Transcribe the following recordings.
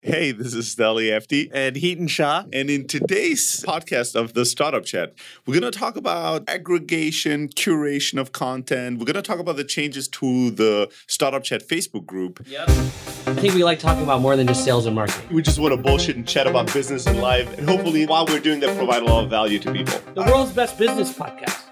Hey, this is Steli FD and Heaton Shah. And in today's podcast of the Startup Chat, we're going to talk about aggregation, curation of content. We're going to talk about the changes to the Startup Chat Facebook group. Yep. I think we like talking about more than just sales and marketing. We just want to bullshit and chat about business and life. And hopefully, while we're doing that, provide a lot of value to people. The world's best business podcast.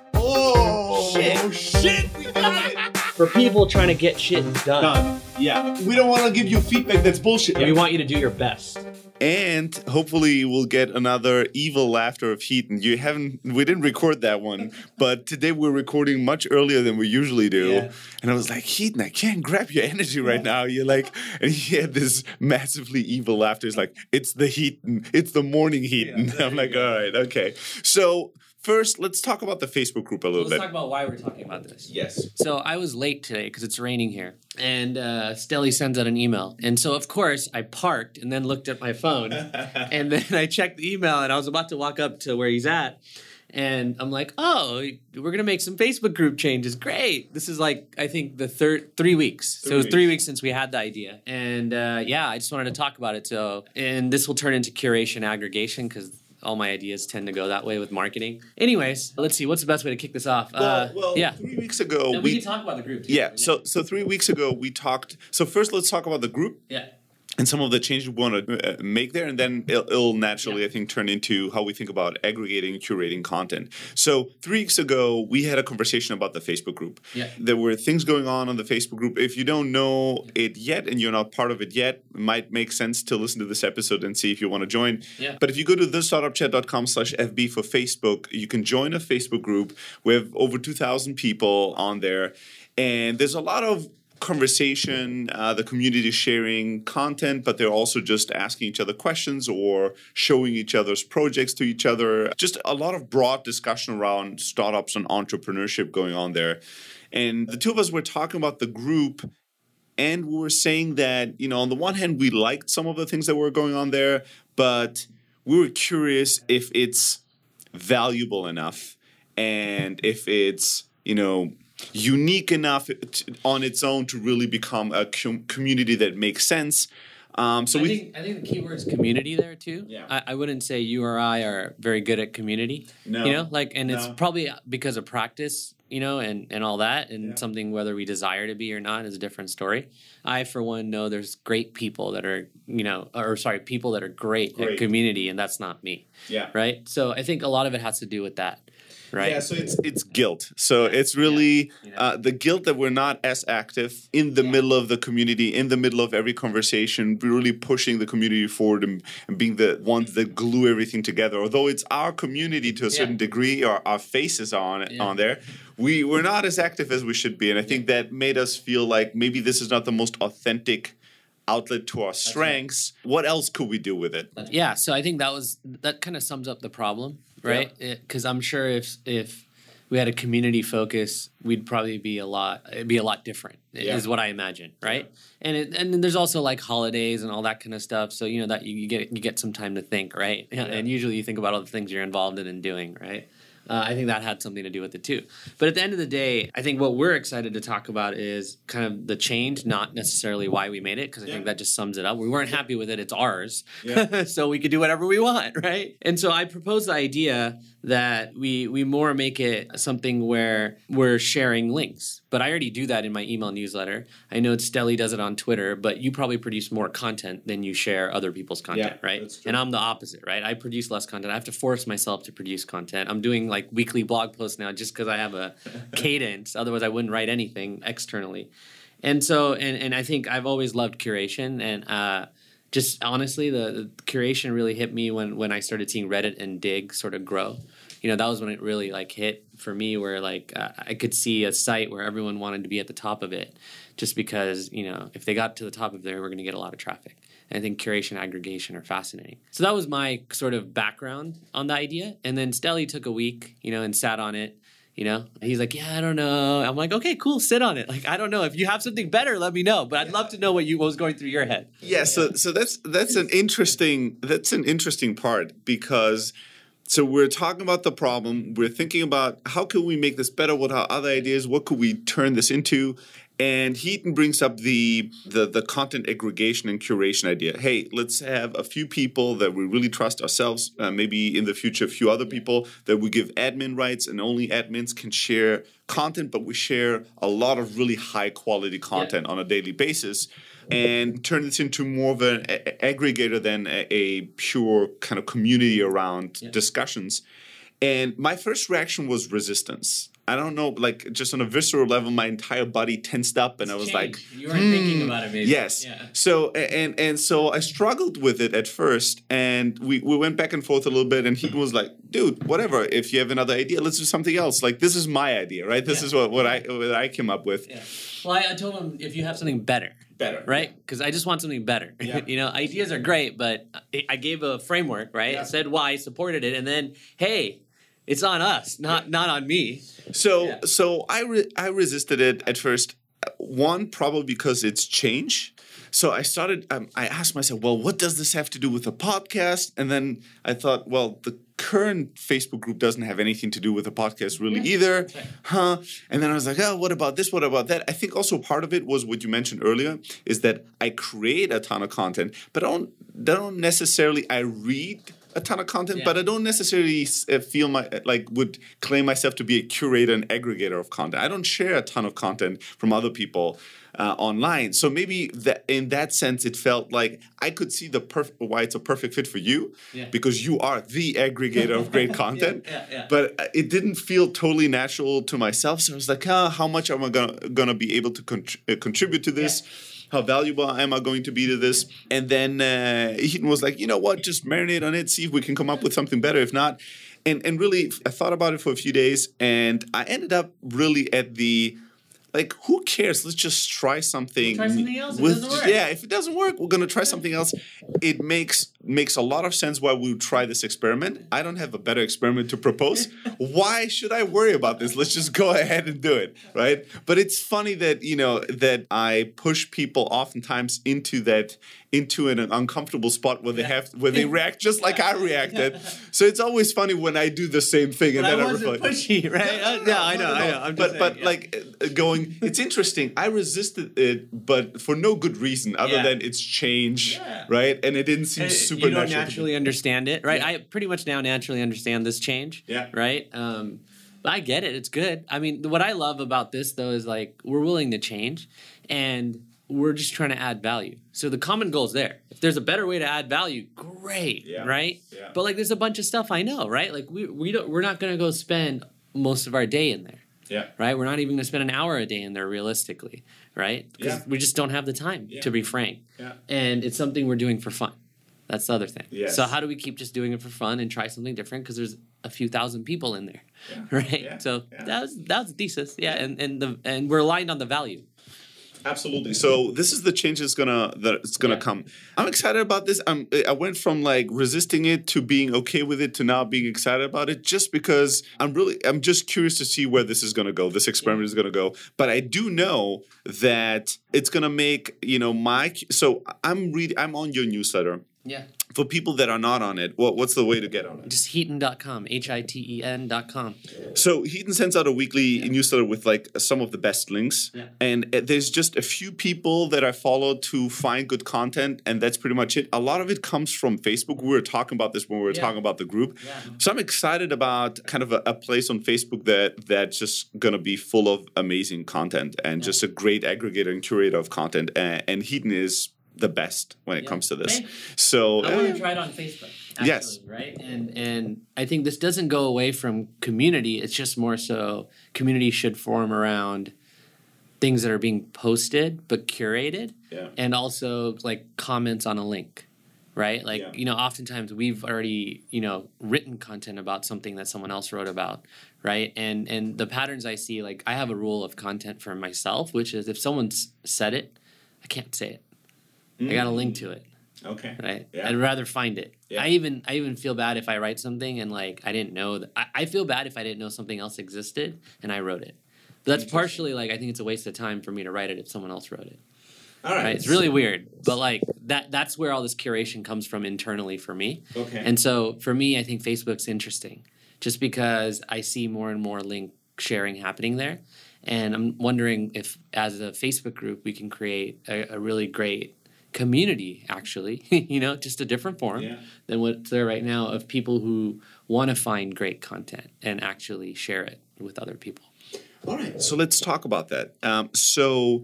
Oh, shit. We got it. For people trying to get shit done. Yeah. We don't want to give you feedback that's bullshit. We want you to do your best. And hopefully we'll get another evil laughter of Heaton. We didn't record that one, but today we're recording much earlier than we usually do. Yeah. And I was like, Heaton, I can't grab your energy right now. You're like, and he had this massively evil laughter. It's like, it's the Heaton. It's the morning Heaton. Yeah, I'm like, all right, okay. So first, let's talk about the Facebook group a little bit. Let's talk about why we're talking about this. Yes. So I was late today because it's raining here. And Steli sends out an email. And so, of course, I parked and then looked at my phone. And then I checked the email and I was about to walk up to where he's at. And I'm like, oh, we're going to make some Facebook group changes. Great. This is like, I think, the 3 weeks. So it was 3 weeks since we had the idea. And I just wanted to talk about it. And this will turn into curation aggregation because all my ideas tend to go that way with marketing. Anyways, let's see. What's the best way to kick this off? Yeah. 3 weeks ago, we can talk about the group too. Yeah. So 3 weeks ago, we talked. So first, let's talk about the group. Yeah. And some of the changes we want to make there. And then it'll naturally, I think, turn into how we think about aggregating and curating content. So 3 weeks ago, we had a conversation about the Facebook group. Yeah. There were things going on the Facebook group. If you don't know it yet and you're not part of it yet, it might make sense to listen to this episode and see if you want to join. Yeah. But if you go to thestartupchat.com/FB for Facebook, you can join a Facebook group. We have over 2,000 people on there. And there's a lot of conversation, the community is sharing content, but they're also just asking each other questions or showing each other's projects to each other. Just a lot of broad discussion around startups and entrepreneurship going on there. And the two of us were talking about the group, and we were saying that, on the one hand, we liked some of the things that were going on there, but we were curious if it's valuable enough and if it's, unique enough on its own to really become a community that makes sense. I think the key word is community there too. Yeah. I wouldn't say you or I are very good at community. No. It's probably because of practice, and all that, and something whether we desire to be or not is a different story. I, for one, know there's great people that are, people that are great at community, and that's not me. Yeah. Right? So I think a lot of it has to do with that. Right. Yeah, so it's guilt. So it's really the guilt that we're not as active in the middle of the community, in the middle of every conversation, really pushing the community forward and being the ones that glue everything together. Although it's our community to a certain degree, or our faces on there, we're not as active as we should be. And I think that made us feel like maybe this is not the most authentic outlet to our strengths. Right. What else could we do with it? Yeah, so I think that kind of sums up the problem, right? Because I'm sure if we had a community focus, we'd probably be a lot different. Is what I imagine, right? Yeah. And there's also like holidays and all that kind of stuff. So that you get some time to think, right? Yeah. And usually you think about all the things you're involved in and doing, right? I think that had something to do with it too. But at the end of the day, I think what we're excited to talk about is kind of the change, not necessarily why we made it, because I think that just sums it up. We weren't happy with it. It's ours. Yeah. So we could do whatever we want, right? And so I proposed the idea that we more make it something where we're sharing links. But I already do that in my email newsletter. I know Steli does it on Twitter, but you probably produce more content than you share other people's content, right? That's true. And I'm the opposite, right? I produce less content. I have to force myself to produce content. I'm doing like weekly blog posts now just because I have a cadence. Otherwise, I wouldn't write anything externally. And so, and I think I've always loved curation. And just honestly, the curation really hit me when I started seeing Reddit and Dig sort of grow. That was when it really hit for me, where I could see a site where everyone wanted to be at the top of it, just because if they got to the top of there, we're going to get a lot of traffic. And I think curation, aggregation are fascinating. So that was my sort of background on the idea. And then Steli took a week, and sat on it. He's like, yeah, I don't know. I'm like, okay, cool, sit on it. I don't know. If you have something better, let me know. But I'd love to know what was going through your head. Yeah, so that's an interesting part, because So we're talking about the problem. We're thinking about how can we make this better? What are other ideas? What could we turn this into? And Heaton brings up the content aggregation and curation idea. Hey, let's have a few people that we really trust ourselves, maybe in the future a few other people that we give admin rights, and only admins can share content, but we share a lot of really high quality content on a daily basis, and turn this into more of an aggregator than a pure kind of community around discussions. And my first reaction was resistance. I don't know, like just on a visceral level, my entire body tensed up, and I was like, you weren't thinking about it, maybe. Yes. Yeah. So and so I struggled with it at first, and we went back and forth a little bit, and he was like, dude, whatever. If you have another idea, let's do something else. Like, this is my idea, right? This is what I came up with. Yeah. Well, I told him, if you have something better, right? Because I just want something better. Yeah. Ideas are great, but I gave a framework, right? Yeah. I said why, supported it, and then, hey, it's on us, not on me. So I resisted it at first. One, probably because it's change. So I started. I asked myself, well, what does this have to do with a podcast? And then I thought, well, the current Facebook group doesn't have anything to do with a podcast really either, huh? And then I was like, oh, what about this? What about that? I think also part of it was what you mentioned earlier, is that I create a ton of content, but I don't necessarily. I read a ton of content, but I don't necessarily feel would claim myself to be a curator and aggregator of content. I don't share a ton of content from other people online. So maybe in that sense, it felt like I could see why it's a perfect fit for you, because you are the aggregator of great content. But it didn't feel totally natural to myself. So I was like, how much am I gonna be able to contribute to this? How valuable am I going to be to this? And then Heaton was like, you know what, just marinate on it, see if we can come up with something better. If not, and really, I thought about it for a few days, and I ended up really at the, like, who cares? Let's just try something. Try something else. It doesn't work. Yeah, if it doesn't work, we're going to try something else. It makes a lot of sense why we would try this experiment. I don't have a better experiment to propose. Why should I worry about this? Let's just go ahead and do it, right? But it's funny that, that I push people oftentimes into an uncomfortable spot where they react just like I reacted. So it's always funny when I do the same thing, and then I reflect. Pushy, right? Yeah, I know. It's interesting. I resisted it, but for no good reason other than it's change, right? And it didn't seem super natural. You don't naturally understand it, right? I pretty much now naturally understand this change, right? But I get it. It's good. I mean, what I love about this, though, is like we're willing to change, and we're just trying to add value. So the common goal is there. If there's a better way to add value, great, right? Yeah. But like, there's a bunch of stuff I know, right? Like we're not going to go spend most of our day in there. Yeah. Right? We're not even going to spend an hour a day in there realistically, right? Because we just don't have the time, to be frank. Yeah. And it's something we're doing for fun. That's the other thing. Yes. So how do we keep just doing it for fun and try something different? Because there's a few thousand people in there, right? Yeah. So that was the thesis, and we're aligned on the value. Absolutely. So this is the change that's gonna come. I'm excited about this. I went from like resisting it to being okay with it to now being excited about it, just because I'm just curious to see where this is gonna go. This experiment is gonna go. But I do know that it's gonna make so I'm on your newsletter. Yeah. For people that are not on it, what's the way to get on it? Just Heaton.com, HITEN.com. So Heaton sends out a weekly newsletter with like some of the best links. Yeah. And there's just a few people that I follow to find good content, and that's pretty much it. A lot of it comes from Facebook. We were talking about this when we were talking about the group. Yeah. So I'm excited about kind of a place on Facebook that's just going to be full of amazing content and just a great aggregator and curator of content. And Heaton is the best when it comes to this. So I want to try it on Facebook. Actually, yes. Right. And I think this doesn't go away from community. It's just more so community should form around things that are being posted but curated, and also like comments on a link. Right. Like, oftentimes we've already, written content about something that someone else wrote about. Right. And the patterns I see, like I have a rule of content for myself, which is if someone's said it, I can't say it. I got to link to it. Okay. Right. Yeah. I'd rather find it. Yeah. I even feel bad if I write something and like I didn't know that. I feel bad if I didn't know something else existed and I wrote it. But that's partially like I think it's a waste of time for me to write it if someone else wrote it. All right. It's really weird, but like that's where all this curation comes from internally for me. Okay. And so for me, I think Facebook's interesting just because I see more and more link sharing happening there. And I'm wondering if as a Facebook group, we can create a really great community, actually, just a different form than what's there right now of people who want to find great content and actually share it with other people. All right. So let's talk about that. So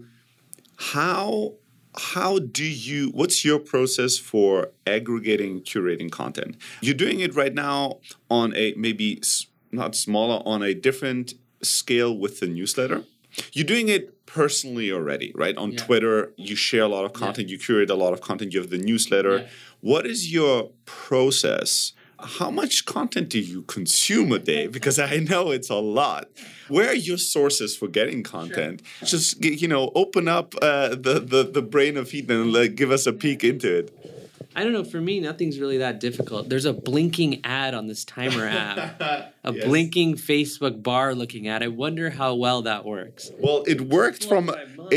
how do you, what's your process for aggregating, curating content? You're doing it right now on a maybe not smaller, on a different scale with the newsletter. You're doing it personally already, right? On Twitter, you share a lot of content, you curate a lot of content, you have the newsletter. Yeah. What is your process? How much content do you consume a day? Because I know it's a lot. Where are your sources for getting content? Sure. Just, open up the brain of Heaton and give us a peek into it. I don't know. For me, nothing's really that difficult. There's a blinking ad on this timer app, blinking Facebook bar looking at. I wonder how well that works. Well, it works from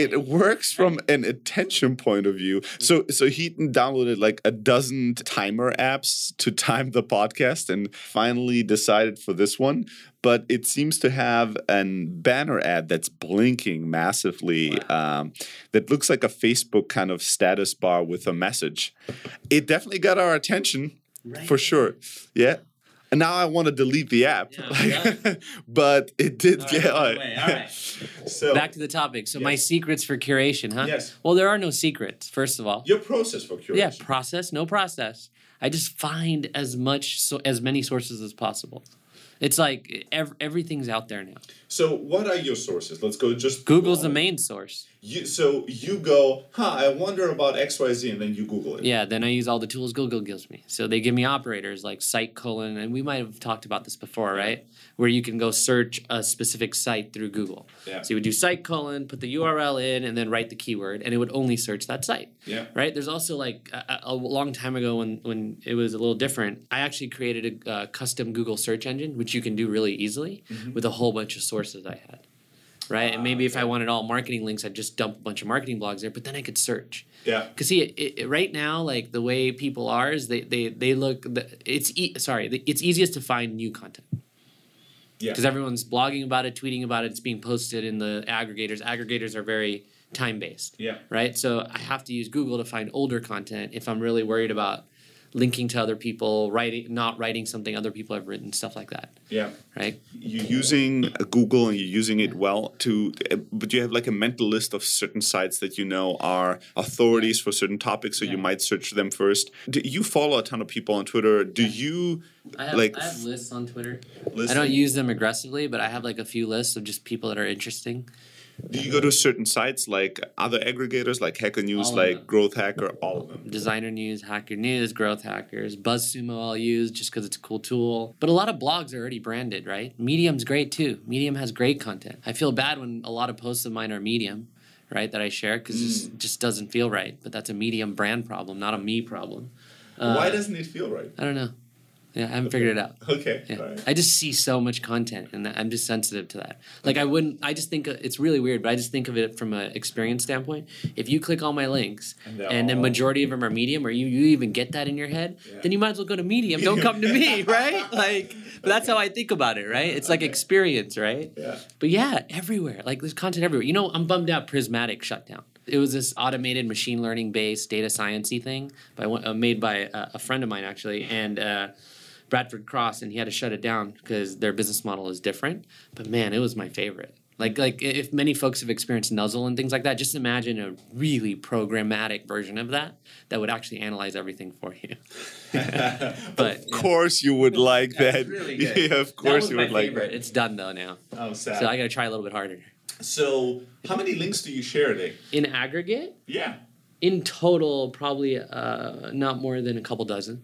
an attention point of view. So Heaton downloaded like a dozen timer apps to time the podcast and finally decided for this one. But it seems to have a banner ad that's blinking massively. Wow. That looks like a Facebook kind of status bar with a message. It definitely got our attention, for sure. Yeah. And now I want to delete the app. Yeah, but it did get... All right. So, back to the topic. So my secrets for curation, huh? Yes. Well, there are no secrets, first of all. Your process for curation. Yeah, no process. I just find as many sources as possible. It's like everything's out there now. So what are your sources? Let's go just... Google's the main source. So you go, I wonder about XYZ, and then you Google it. Yeah, then I use all the tools Google gives me. So they give me operators like site : and we might have talked about this before, right? Where you can go search a specific site through Google. Yeah. So you would do site : put the URL in, and then write the keyword, and it would only search that site. Yeah. Right? There's also like a long time ago when it was a little different, I actually created a custom Google search engine, which you can do really easily with a whole bunch of sources I had. Right? And maybe if I wanted all marketing links, I'd just dump a bunch of marketing blogs there, but then I could search. Yeah. Because see, right now, like the way people are is they look, it's easiest to find new content. Yeah. Because everyone's blogging about it, tweeting about it, it's being posted in the aggregators. Aggregators are very time-based. Yeah. Right? So I have to use Google to find older content if I'm really worried about linking to other people, not writing something other people have written, stuff like that. Yeah. Right? You're using Google and you're using it well but you have like a mental list of certain sites that you know are authorities for certain topics, so you might search them first. Do you follow a ton of people on Twitter? Do you... I have lists on Twitter. I don't use them aggressively, but I have like a few lists of just people that are interesting. Do you go to certain sites like other aggregators like Hacker News, like Growth Hacker, all of them? Designer News, Hacker News, Growth Hackers, BuzzSumo I'll use just because it's a cool tool. But a lot of blogs are already branded, right? Medium's great too. Medium has great content. I feel bad when a lot of posts of mine are Medium, right, that I share because it just doesn't feel right. But that's a Medium brand problem, not a me problem. Why doesn't it feel right? I don't know. Yeah, I haven't figured it out. Okay. Yeah. Right. I just see so much content, and I'm just sensitive to that. Like, I just think it's really weird, but I just think of it from an experience standpoint. If you click all my links, and the majority of them are Medium, or you even get that in your head, then you might as well go to Medium. Don't come to me, right? Like, but that's how I think about it, right? It's like experience, right? Yeah. But yeah, everywhere. Like, there's content everywhere. You know, I'm bummed out Prismatic shut down. It was this automated machine learning-based data science-y thing made by a friend of mine, actually, and... Bradford Cross, and he had to shut it down because their business model is different. But man, it was my favorite. Like if many folks have experienced Nuzzle and things like that, just imagine a really programmatic version of that would actually analyze everything for you. But of course you would like that. Really good. Yeah, of course you would like that. It's done though now. Oh, sad. So I got to try a little bit harder. So how many links do you share a day? In aggregate? Yeah. In total, probably not more than a couple dozen.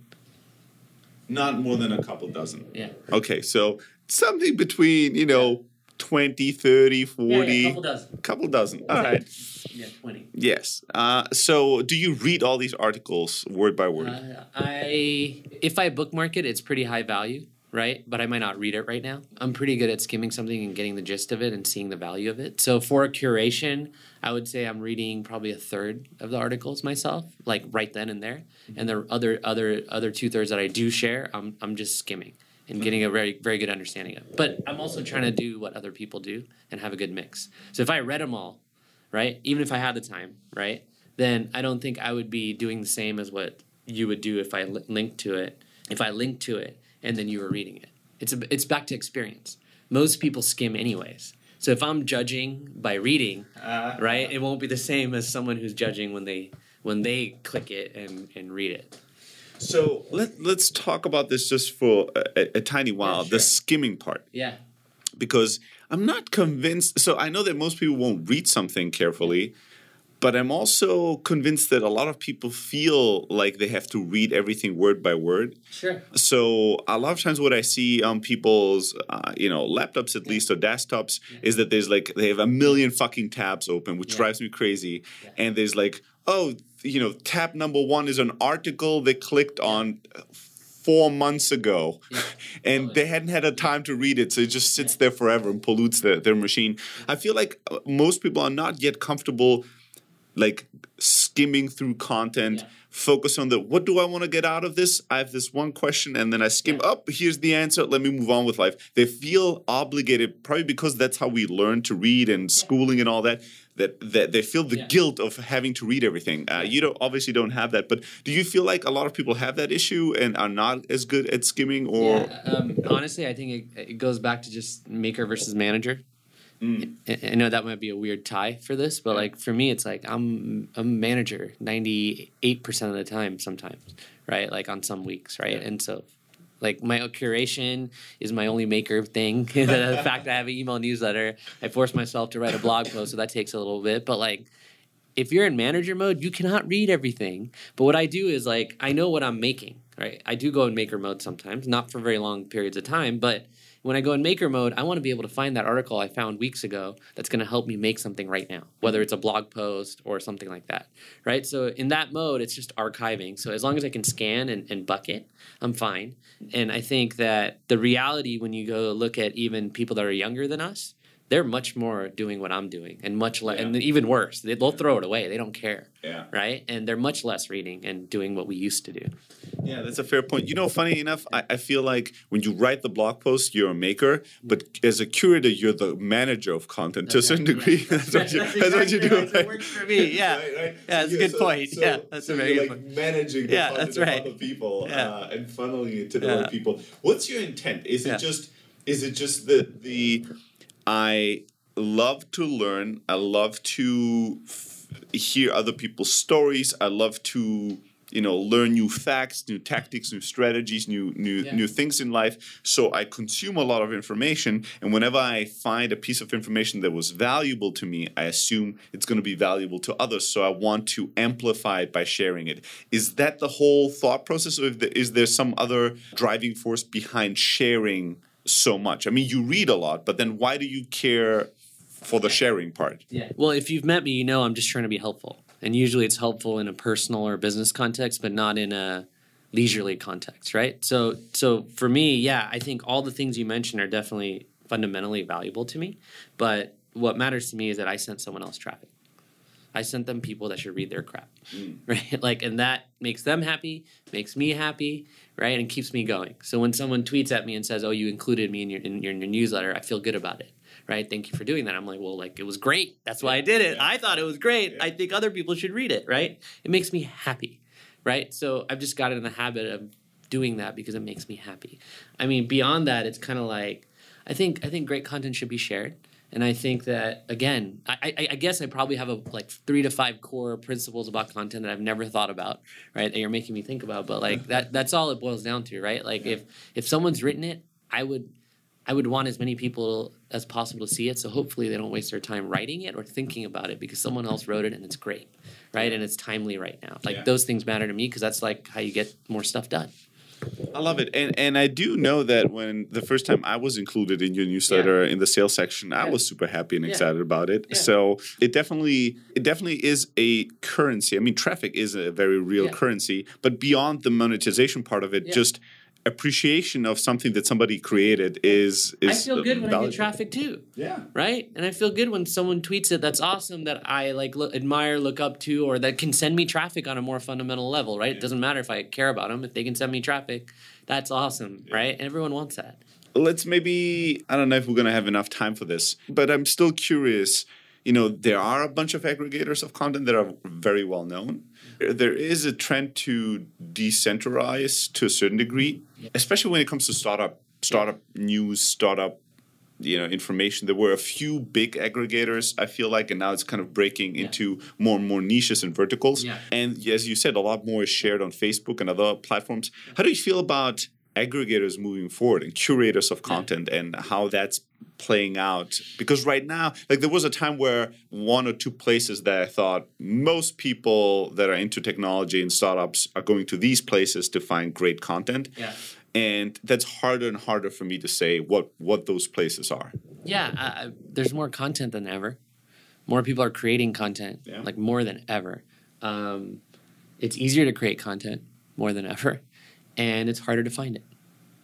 Not more than a couple dozen. Yeah. Okay, so something between, 20, 30, 40. Yeah, couple dozen. All right. Yeah, 20. Yes. So do you read all these articles word by word? If I bookmark it, it's pretty high value, right? But I might not read it right now. I'm pretty good at skimming something and getting the gist of it and seeing the value of it. So for curation, I would say I'm reading probably a third of the articles myself, like right then and there. And the other 2/3 that I do share, I'm just skimming and getting a very, very good understanding of it. But I'm also trying to do what other people do and have a good mix. So if I read them all, right, even if I had the time, right, then I don't think I would be doing the same as what you would do if I linked to it. If I linked to it and then you were reading it. It's back to experience. Most people skim anyways. So if I'm judging by reading, right, it won't be the same as someone who's judging when they click it and read it. So let's talk about this just for a tiny while, the skimming part. Yeah. Because I'm not convinced. So I know that most people won't read something carefully, but I'm also convinced that a lot of people feel like they have to read everything word by word. Sure. So a lot of times what I see on people's, laptops at least or desktops is that they have a million fucking tabs open, which drives me crazy. Yeah. And there's tab number 1 is an article they clicked on 4 months ago, and they hadn't had a time to read it, so it just sits there forever and pollutes their machine. I feel like most people are not yet comfortable skimming through content, focus on what do I want to get out of this? I have this one question, and then I skim up. Here's the answer. Let me move on with life. They feel obligated, probably because that's how we learn to read and schooling and all that. That they feel the guilt of having to read everything. You obviously don't have that, but do you feel like a lot of people have that issue and are not as good at skimming? Or honestly, I think it goes back to just maker versus manager. I know that might be a weird tie for this, but for me, it's I'm a manager 98% of the time sometimes, right? On some weeks, right? And so my curation is my only maker thing. The fact that I have an email newsletter, I force myself to write a blog post, so that takes a little bit. But if you're in manager mode, you cannot read everything. But what I do is I know what I'm making, right? I do go in maker mode sometimes, not for very long periods of time, but when I go in maker mode, I want to be able to find that article I found weeks ago that's going to help me make something right now, whether it's a blog post or something like that, right? So in that mode, it's just archiving. So as long as I can scan and bucket, I'm fine. And I think that the reality when you go look at even people that are younger than us, they're much more doing what I'm doing and much less, and even worse, they'll throw it away. They don't care, right? And they're much less reading and doing what we used to do. Yeah, that's a fair point. Funny enough, I feel like when you write the blog post, you're a maker, but as a curator, you're the manager of content to a certain degree. That's what you do. It works for me. Yeah, right? Yeah, that's a good point. That's a very good point. Managing the content of other people and funneling it to the right people. What's your intent? Is it just the I love to learn. I love to hear other people's stories. I love to, learn new facts, new tactics, new strategies, new things in life. So I consume a lot of information. And whenever I find a piece of information that was valuable to me, I assume it's going to be valuable to others. So I want to amplify it by sharing it. Is that the whole thought process? Or is there some other driving force behind sharing so much? I mean, you read a lot, but then why do you care for the sharing part? Yeah. Well, if you've met me, I'm just trying to be helpful. And usually it's helpful in a personal or business context, but not in a leisurely context, right? So for me, I think all the things you mentioned are definitely fundamentally valuable to me. But what matters to me is that I sent someone else traffic. I sent them people that should read their crap, right? And that makes them happy, makes me happy, right? And keeps me going. So when someone tweets at me and says, "Oh, you included me in your newsletter," I feel good about it, right? Thank you for doing that. I'm like, well, it was great. That's why I did it. I thought it was great. I think other people should read it, right? It makes me happy, right? So I've just got in the habit of doing that because it makes me happy. I mean, beyond that, it's kind of I think great content should be shared. And I think that, again, I guess I probably have 3 to 5 core principles about content that I've never thought about, right, that you're making me think about. But that's all it boils down to, right? If someone's written it, I would want as many people as possible to see it. So hopefully they don't waste their time writing it or thinking about it because someone else wrote it and it's great, right? And it's timely right now. Those things matter to me because that's how you get more stuff done. I love it. And I do know that when the first time I was included in your newsletter in the sales section, I was super happy and excited about it. Yeah. So it definitely is a currency. I mean, traffic is a very real currency, but beyond the monetization part of it, just appreciation of something that somebody created is I feel good when valuable. I get traffic too. Yeah. Right? And I feel good when someone tweets it that's awesome, that I admire, look up to, or that can send me traffic on a more fundamental level, right? It doesn't matter if I care about them. If they can send me traffic, that's awesome, right? And everyone wants that. Let's maybe, I don't know if we're going to have enough time for this, but I'm still curious. There are a bunch of aggregators of content that are very well known. There is a trend to decentralize to a certain degree, especially when it comes to startup news, startup information. There were a few big aggregators, I feel like, and now it's kind of breaking into more and more niches and verticals. Yeah. And as you said, a lot more is shared on Facebook and other platforms. How do you feel about aggregators moving forward and curators of content and how that's playing out? Because right now, like, there was a time where one or two places that I thought most people that are into technology and startups are going to these places to find great content. Yeah. And that's harder and harder for me to say what those places are. Yeah, there's more content than ever. More people are creating content, like more than ever. It's easier to create content more than ever, and it's harder to find it.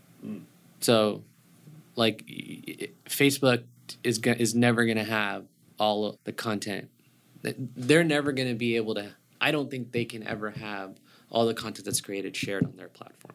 So, like, Facebook is never going to have all of the content. They're never going to be able to. I don't think they can ever have all the content that's created shared on their platform.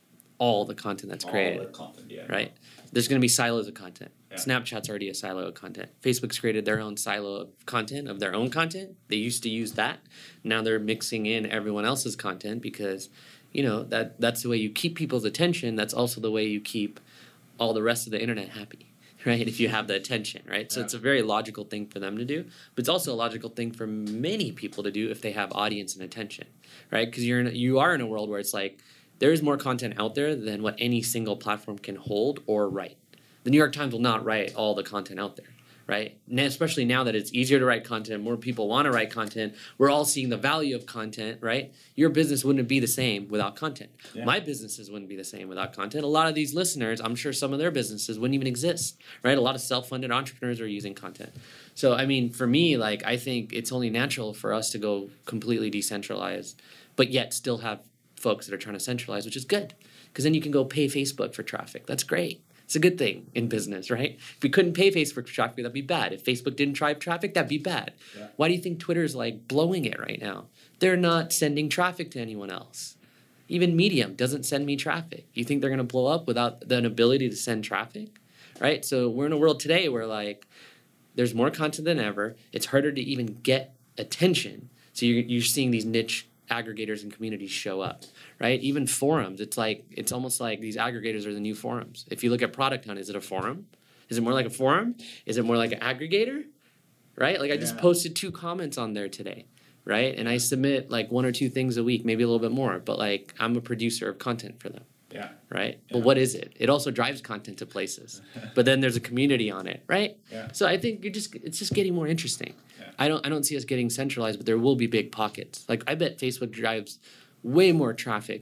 All the content that's created. All the content, yeah. Right? There's going to be silos of content. Yeah. Snapchat's already a silo of content. Facebook's created their own silo of content, of their own content. They used to use that. Now they're mixing in everyone else's content because, that's the way you keep people's attention. That's also the way you keep all the rest of the internet happy, right? If you have the attention, right? So it's a very logical thing for them to do, but it's also a logical thing for many people to do if they have audience and attention, right? Because you are in a world where it's like, there is more content out there than what any single platform can hold or write. The New York Times will not write all the content out there, right? Especially now that it's easier to write content, more people want to write content. We're all seeing the value of content, right? Your business wouldn't be the same without content. Yeah. My businesses wouldn't be the same without content. A lot of these listeners, I'm sure some of their businesses wouldn't even exist, right? A lot of self-funded entrepreneurs are using content. So, I mean, for me, like, I think it's only natural for us to go completely decentralized, but yet still have folks that are trying to centralize, which is good, because then you can go pay Facebook for traffic. That's great. It's a good thing in business, right? If we couldn't pay Facebook for traffic, that'd be bad. If Facebook didn't drive traffic, that'd be bad. Yeah. Why do you think Twitter's like blowing it right now? They're not sending traffic to anyone else. Even Medium doesn't send me traffic. You think they're going to blow up without an ability to send traffic, right? So we're in a world today where, like, there's more content than ever. It's harder to even get attention. So you're seeing these niche aggregators and communities show up, right? Even forums. It's almost like these aggregators are the new forums. If you look at Product Hunt, is it a forum? Is it more like a forum? Is it more like an aggregator? Right? Like, I just posted 2 comments on there today, right? And I submit like 1 or 2 things a week, maybe a little bit more, but like, I'm a producer of content for them. Yeah. Right? Yeah. But what is it? It also drives content to places. But then there's a community on it, right? Yeah. So I think it's just getting more interesting. Yeah. I don't see us getting centralized, but there will be big pockets. Like, I bet Facebook drives way more traffic